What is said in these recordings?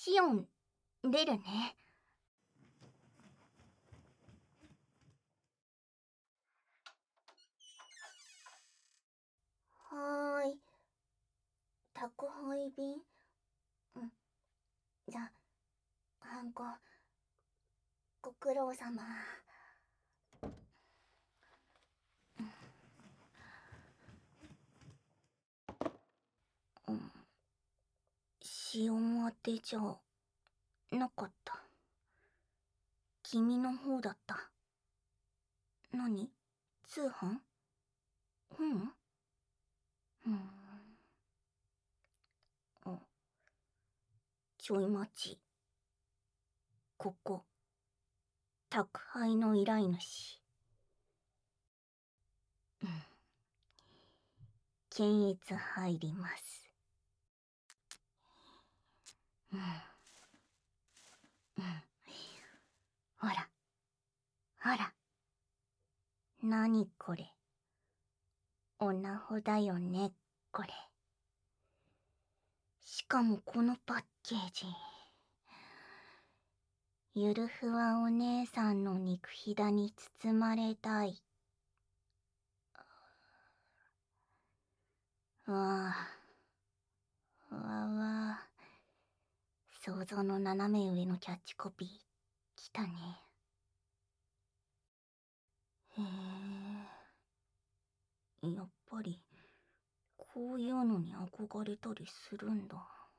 シオン、出るね。はーい。宅配便。じゃ、ハンコ、ご苦労様。シオン宛てじゃなかった。君の方だった。何？通販？本？あ、ちょい待ち。ここ、宅配の依頼主。検閲入ります。ほら、ほら。何これ。オナホだよね、これ。しかもこのパッケージ。ゆるふわお姉さんの肉ひだに包まれたい。わあ、わあ。想像の斜め上のキャッチコピー、来たね。へえ。やっぱり、こういうのに憧れたりするんだ。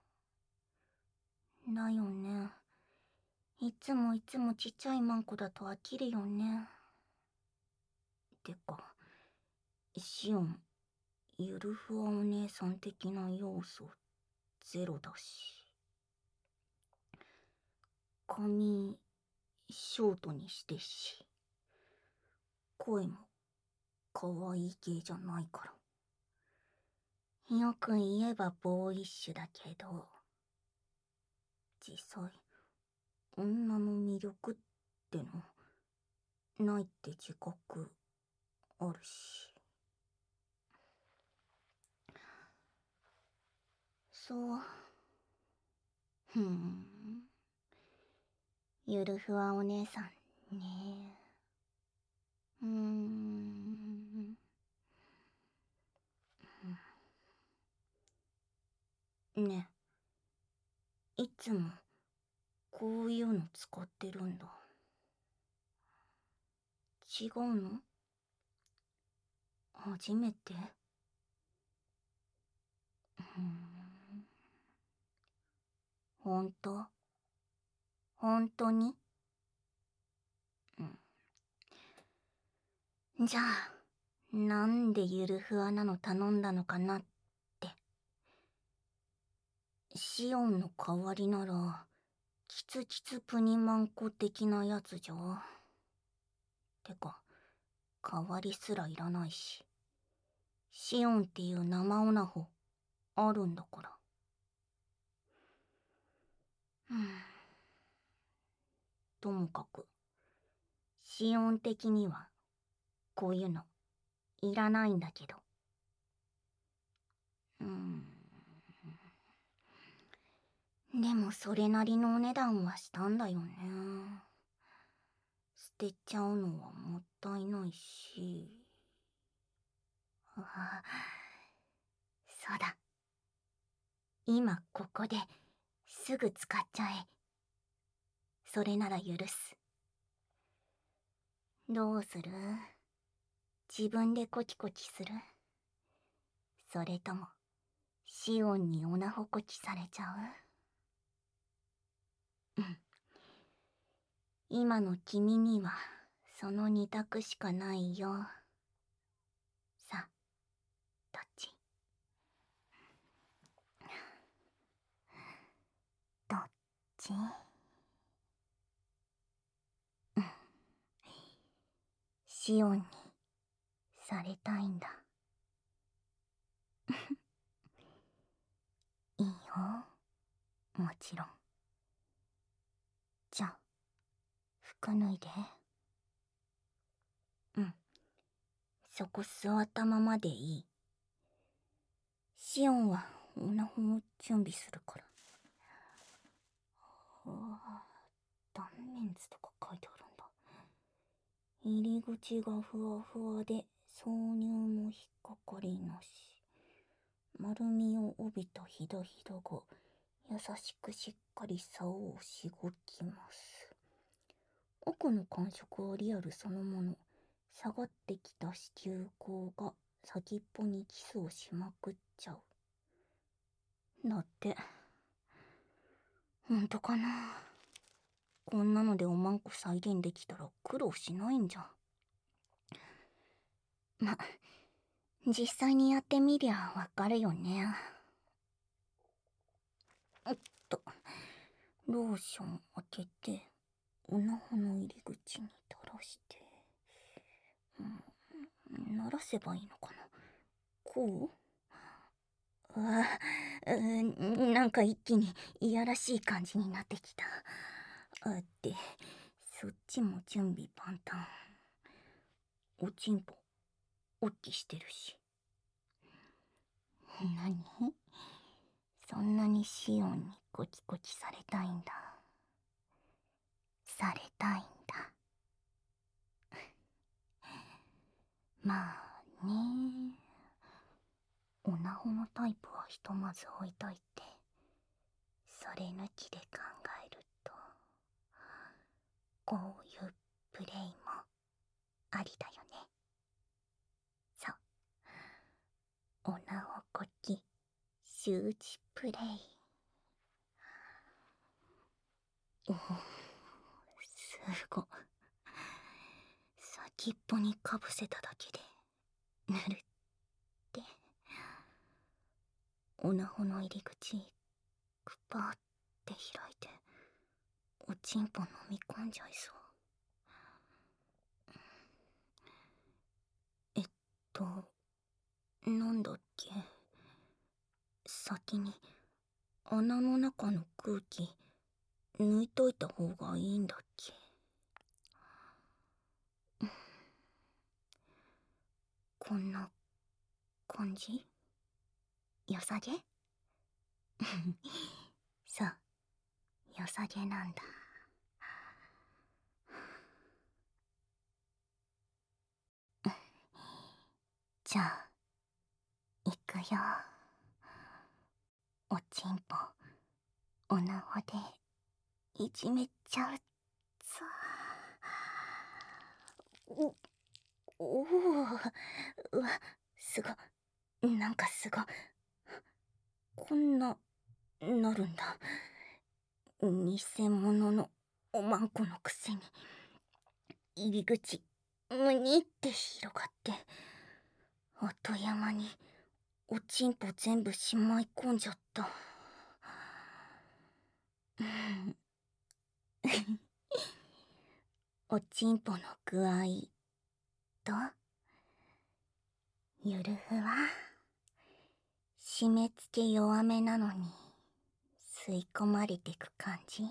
だよね。いつもちっちゃいマンコだと飽きるよね。てか、シオン、ゆるふわお姉さん的な要素ゼロだし。髪、ショートにしてし。声も、可愛い系じゃないから。よく言えばボーイッシュだけど、実際、女の魅力っての、ないって自覚、あるし。そう。ゆるふわお姉さんね。ねえ、いつもこういうの使ってるんだ。違うの？初めて？本当？本当に？じゃあ、なんでゆるふわなの頼んだのかなって。シオンの代わりなら、キツキツプニマンコ的なやつじゃ。てか、代わりすらいらないし。シオンっていう生オナホ、あるんだから。ともかく、シオン的には、こういうの、いらないんだけど。でもそれなりのお値段はしたんだよね。捨てちゃうのはもったいないし。そうだ。今ここですぐ使っちゃえ。それなら許す。どうする？自分でコキコキする？それとも、シオンにオナホコキされちゃう？今の君には、その二択しかないよ。さ、どっち？どっち？シオンにされたいんだ。いいよ、もちろん。じゃあ、服脱いで。そこ座ったままでいい。シオンはオナホを準備するから。 断面図とか書いてあるんだ。入り口がふわふわで挿入も引っかかりなし。丸みを帯びたひだひだが優しくしっかり竿をしごきます。奥の感触はリアルそのもの。下がってきた子宮口が先っぽにキスをしまくっちゃう。だって。ほんとかな。こんなのでおまんこ再現できたら苦労しないんじゃ。ま、実際にやってみりゃわかるよね。おっと、ローション当てて、おなほの入り口に垂らして、鳴らせばいいのかな。こうなんか一気にいやらしい感じになってきた。で、そっちも準備万端。おちんぽ、おっきしてるし。何？そんなにシオンにコキコキされたいんだ。されたいんだ。まあね。おなほのタイプはひとまず置いといて、それ抜きで考えると、こういうプレイもありだよね。そう。おなほこき習字プレイ。おお、すご。先っぽにかぶせただけでぬるって。おなほの入り口くぱーって開いて、おちんぽ飲み込んじゃいそう。と、なんだっけ。先に穴の中の空気抜いといた方がいいんだっけ。こんな感じ？良さげ？そう、良さげなんだ。じゃあ、いくよ。おちんぽ、おなほでいじめちゃうぞ。おお、うわ、すご、なんかすご、こんな、なるんだ。偽物のおまんこのくせに、入り口、むにって広がって、あっという間に、おちんぽ全部しまい込んじゃった。おちんぽの具合、どう？ゆるふわ。締め付け弱めなのに、吸い込まれてく感じ？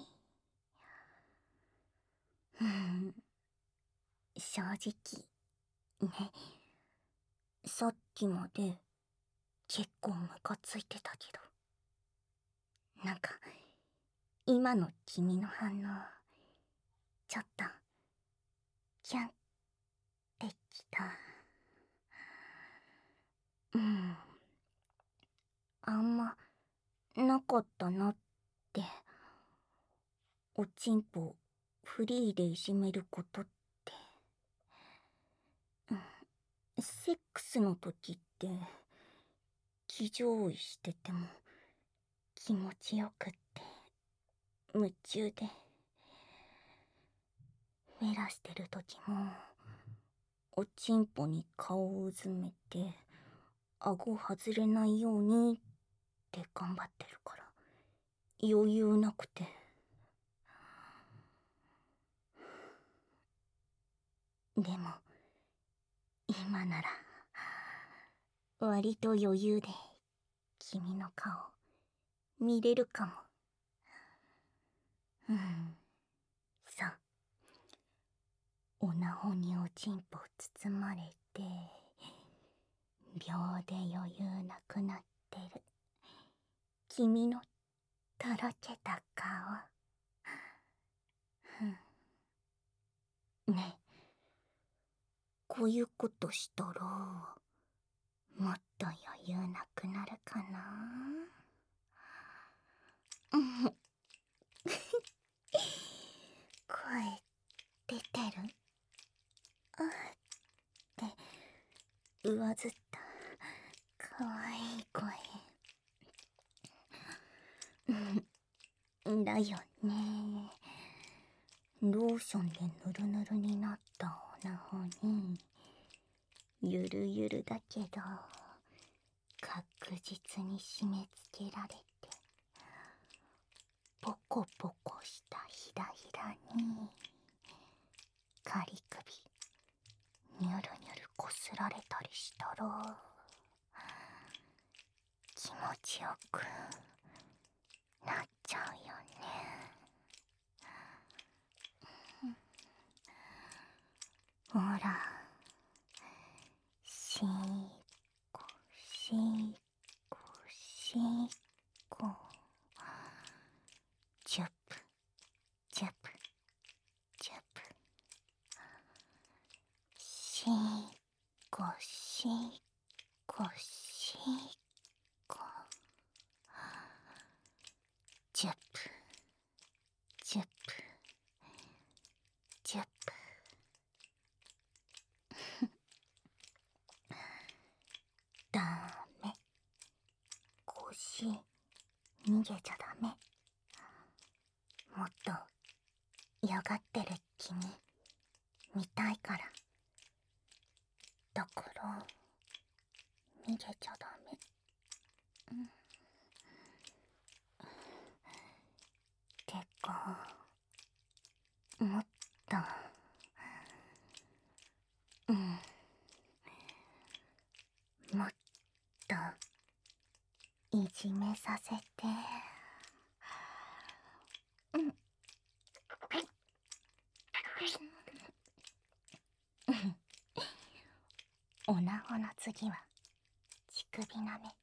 正直、ね。さっきまで、結構ムカついてたけど。なんか、今の君の反応、ちょっと、キュンってきた。あんま、なかったなって。おちんぽ、フリーでいじめることって。セックスの時って、気乗位してても、気持ちよくって、夢中で。目らしてる時も、おちんぽに顔をうずめて、顎外れないようにって頑張ってるから、余裕なくて。でも、今なら、割と余裕で、君の顔、見れるかも。そう。おなほにおちんぽ包まれて、秒で余裕なくなってる。君のとろけた顔。 こういうことしたらもっと余裕なくなるかな。声出てる？あって上ずったかわいい声。だよね。ローションでヌルヌルになったオナホにゆるゆるだけど確実に締め付けられて、ポコポコしたひらひらにカリ首ニュルニュルこすられたりしたら気持ちよくなっちゃうよね。ほら、しっこしっこしっこ、チュップチュップチュップ、しっこしっこしっこ、チュップチュップチュップ。ダメ、腰逃げちゃダメ。もっと嫌がってる君見たいから。だから逃げちゃダメ。てかもっともっといじめさせて。おなほの次は乳首なめ。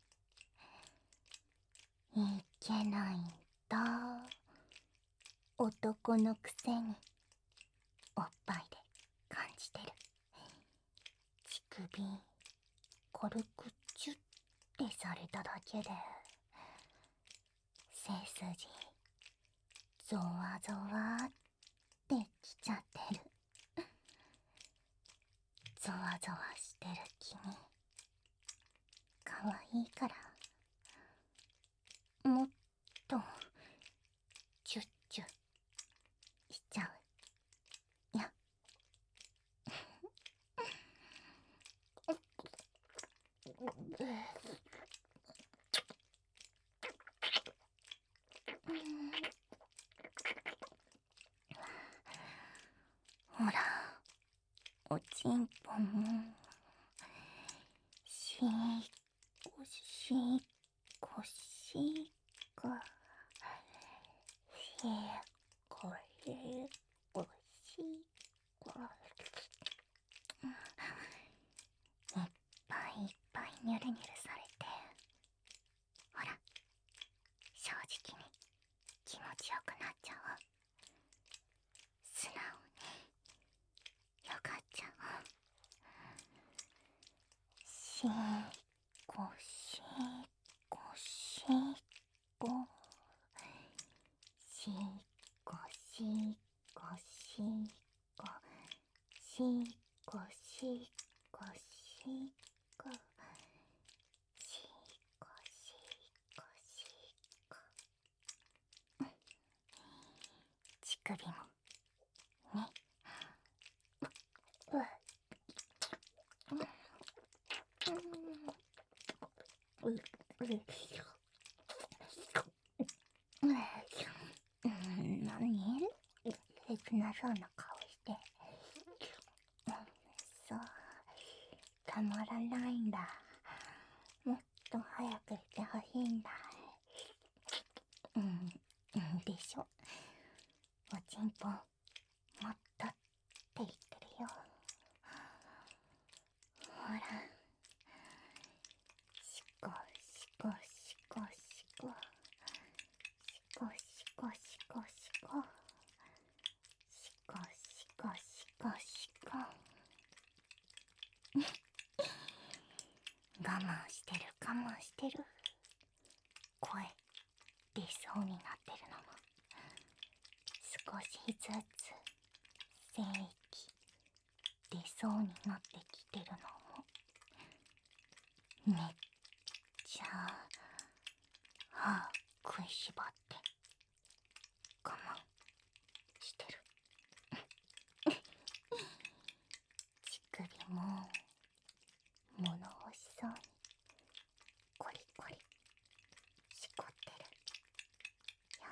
いけないんだ、男のくせにおっぱいで感じてる。乳首軽くチュッてされただけで背筋ゾワゾワってきちゃってる。ゾワゾワしてる君かわいいから、もっとチュッチュしちゃうや。ほら、おちんぽもしっこしっこしっこしっこしっこしっこ、いっぱいいっぱいニュルニュルされて、ほら正直に気持ちよくなっちゃう。素直によかっちゃう。しっこしっこしっこしっこしっこしっこしっこしっこしっこしっこしっこしっこ、乳首もね。何切なそうな顔して。そう、たまらないんだ。もっと早く行ってほしいんだ。でしょ。おちんぽもっとって言ってるよ。ほら、しこしこしこしこしこしこしこしこしこしこしこしこ。 してる我慢してる。声出そうになってるのも少しずつ精液出そうになってきてるのもめっちゃ歯食いしばって我慢してる。乳首も物欲しそうにコリコリしこってるよ。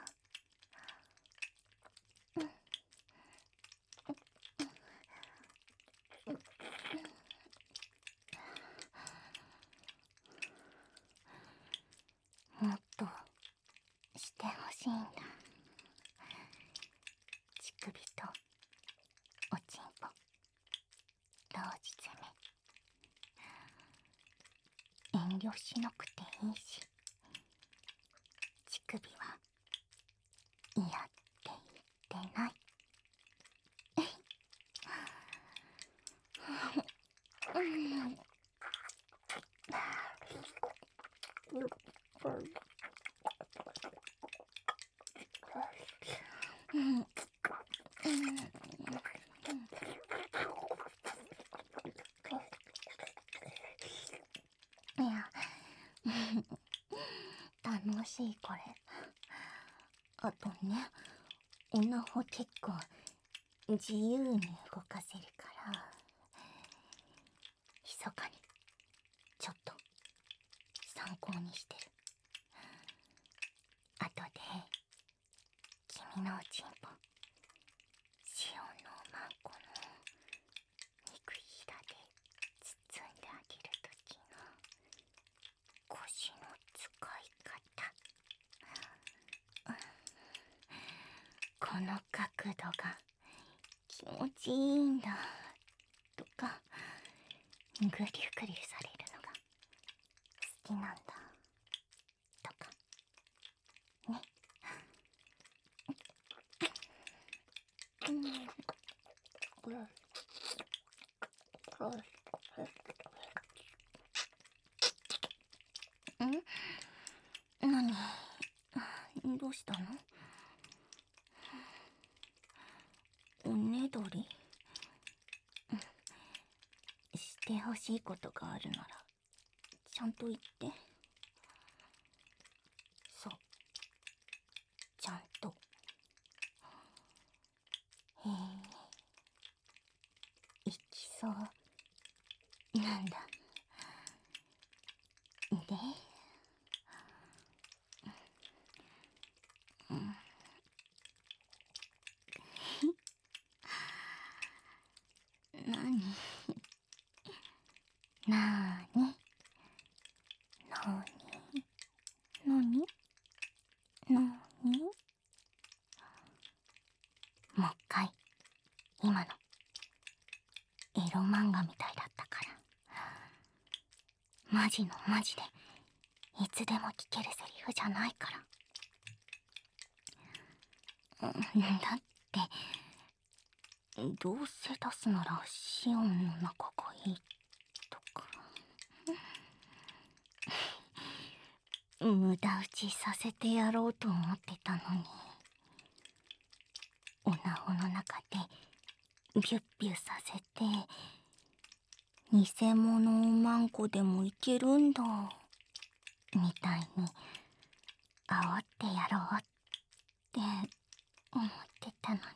もっとしてほしいんだ。乳首とおちんぽ同時攻め。遠慮しなくていいし、乳首は嫌って言ってない。いや楽しいこれ。あとね、おなほ結構自由に動かせるから密かにちょっと参考にしてる。あとで君のおちんぽ塩のまんこの肉ひらで包んであげるときの腰の使い方、この角度が気持ちいいんだとか、ぐりゅぐりゅされるのが好きなんだとかね。何どうしたの？おねだり？してほしいことがあるならちゃんと言って。そう、ちゃんと。いきそうなんだ。で、なになーになにもう一回今のエロ漫画みたいだったから、マジのマジでいつでも聞けるセリフじゃないから。だってどうせ出すならシオンの中がいいとか無駄打ちさせてやろうと思ってたのに、おなほの中でビュッビュさせて偽物をマンコでもいけるんだみたいに煽ってやろうって思ってたのに、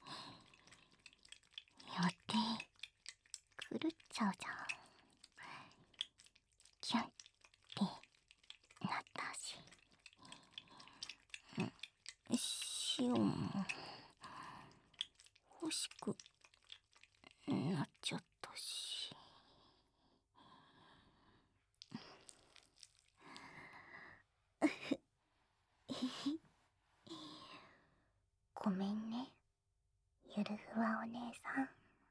予定狂っちゃうじゃん。キュンってなったし、シオンも欲しくなっちゃったし。ごめんね、ゆるふわお姉さん。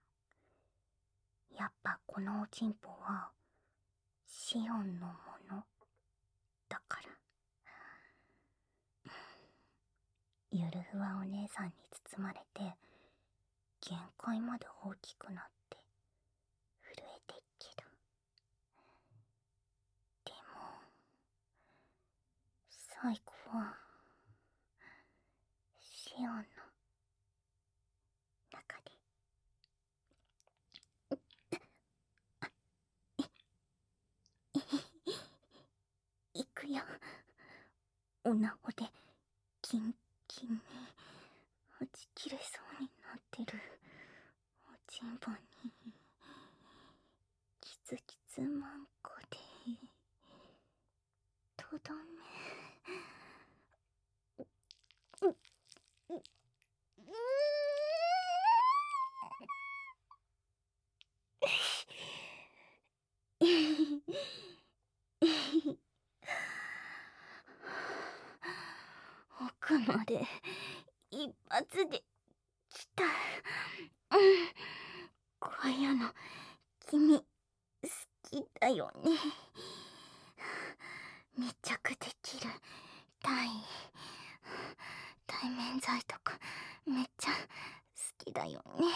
やっぱこのおちんぽはシオンのものだから。ゆるふわお姉さんに包まれて限界まで大きくなって震えてっけど、 最後はシオンの中で行くよ。おなほでキンキンにはち切れそうになってるおちんぽにキツキツマンコでとどめ。奥まで一発で来た。こういうの君好きだよね。密着できる対面剤とかめっちゃ好きだよね。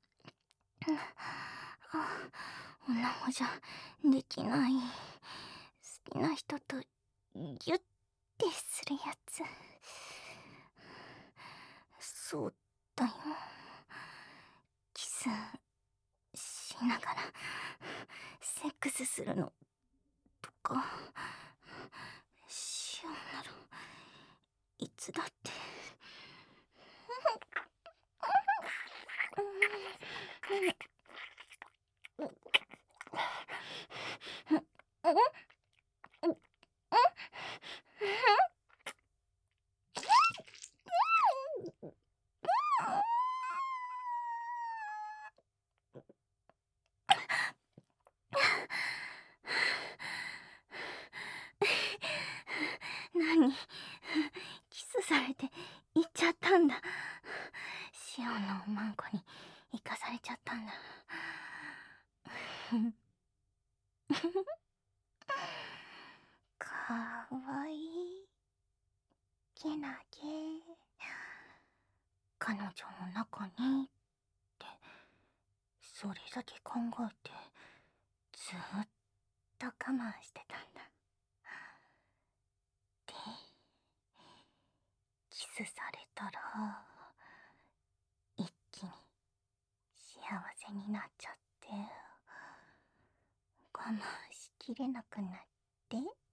おなほじゃできない好きな人とギュッてするやつ。そうだよ。キスしながらセックスするのとかしようならいつだって。何キスされて行っちゃったんだ。シオンのおまんこに行かされちゃったんだ。かわいいけなげ。彼女の中にってそれだけ考えてずっと我慢してたんだ。でキスされたら一気に幸せになっちゃって我慢しきれなくなって。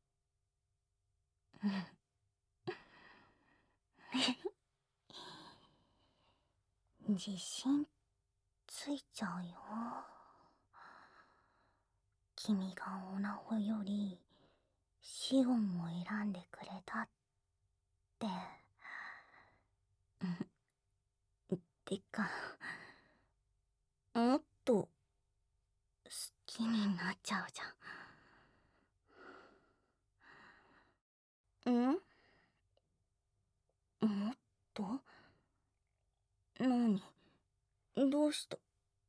自信ついちゃうよ。君がオナホよりシオンを選んでくれたって。てかもっと好きになっちゃうじゃん。もっと何どうした。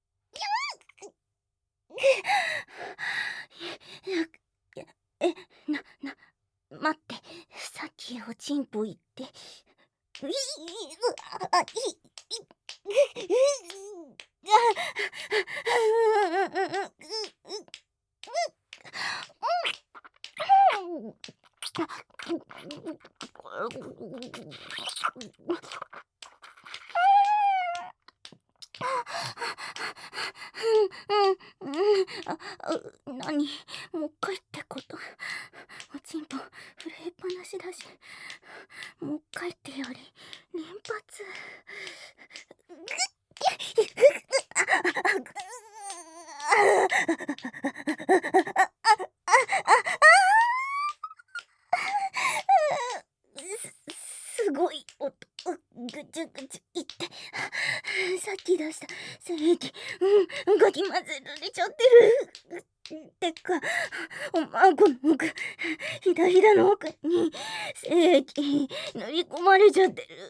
待って、さっきおちんぽ言って。何もう一回ってこと。おちんぽ震えっぱなしだし、もう一回ってより連発。すごい音、ぐちゅぐちゅいって。さっき出した精液、かき混ぜられちゃってる。てか、おまんこの奥、ひだひだの奥に精液塗り込まれちゃってる。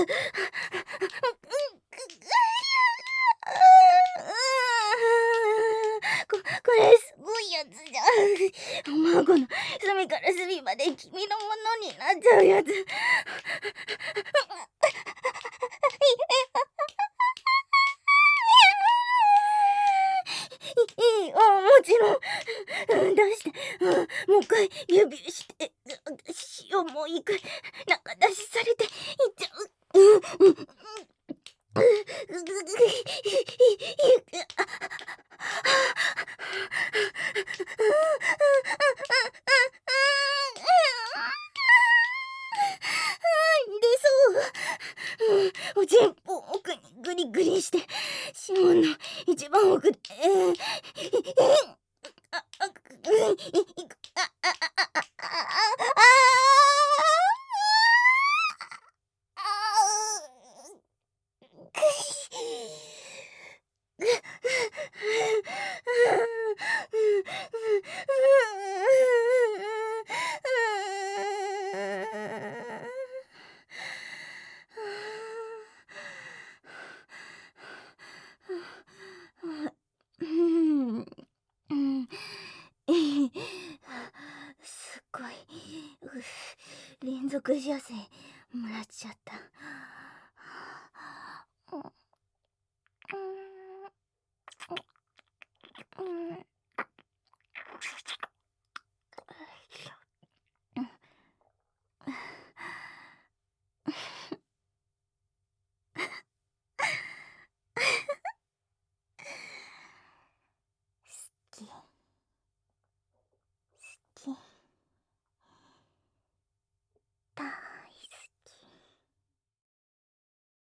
これすごいやつじゃん。おまんこの隅から隅まで君のものになっちゃうやつ。いい、もちろん。出して、もう一回指して。 潮も行く。中出しされていっちゃう。おちんぽを奥にグリグリして潮の一番奥ですっごい連続射精もらっちゃった。